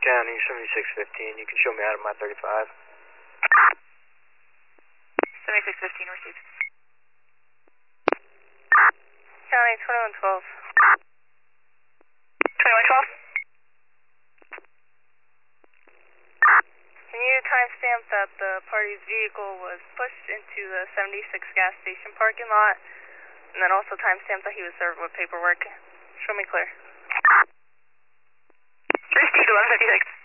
County 7615, you can show me out of my 35. 7615 received. County 2112. 2112? Can you timestamp that the party's vehicle was pushed into the 76 gas station parking lot, and then also timestamp that he was served with paperwork? Show me clear. Received 1156.